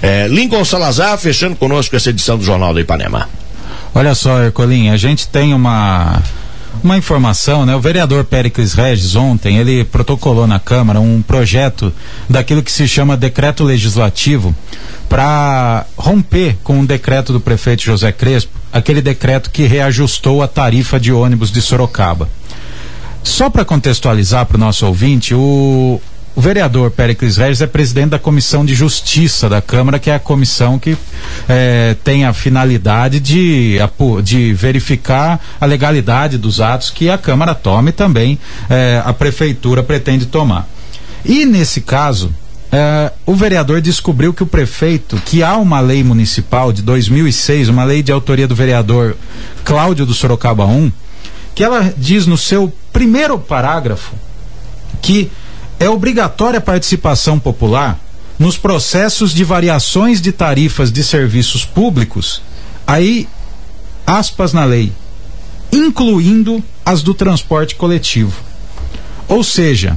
Lincoln Salazar, fechando conosco essa edição do Jornal do Ipanema. Olha só, Ercolim, a gente tem uma informação, né? O vereador Péricles Regis ontem, ele protocolou na Câmara um projeto daquilo que se chama decreto legislativo para romper com o decreto do prefeito José Crespo, aquele decreto que reajustou a tarifa de ônibus de Sorocaba. Só para contextualizar para o nosso ouvinte, o vereador Péricles Regis é presidente da Comissão de Justiça da Câmara, que é a comissão que tem a finalidade de verificar a legalidade dos atos que a Câmara toma e também a Prefeitura pretende tomar. E nesse caso, o vereador descobriu que o prefeito, que há uma lei municipal de 2006, uma lei de autoria do vereador Cláudio do Sorocaba 1, que ela diz no seu primeiro parágrafo que é obrigatória a participação popular nos processos de variações de tarifas de serviços públicos, aí, aspas na lei, incluindo as do transporte coletivo. Ou seja,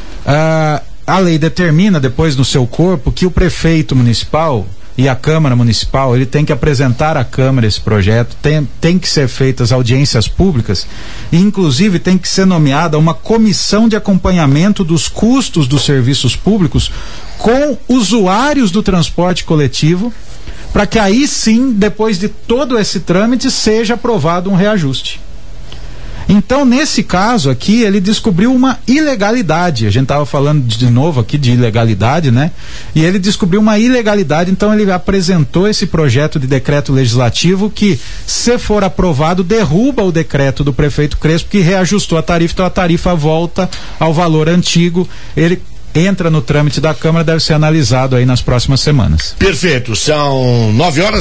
a lei determina depois no seu corpo que o prefeito municipal e a Câmara Municipal, ele tem que apresentar à Câmara esse projeto, tem que ser feitas audiências públicas e inclusive tem que ser nomeada uma comissão de acompanhamento dos custos dos serviços públicos com usuários do transporte coletivo, para que aí sim, depois de todo esse trâmite, seja aprovado um reajuste. Então, nesse caso aqui, ele descobriu uma ilegalidade. A gente estava falando de novo aqui de ilegalidade, né? E ele descobriu uma ilegalidade, então ele apresentou esse projeto de decreto legislativo que, se for aprovado, derruba o decreto do prefeito Crespo, que reajustou a tarifa, então a tarifa volta ao valor antigo. Ele entra no trâmite da Câmara, deve ser analisado aí nas próximas semanas. Perfeito, são 9 horas.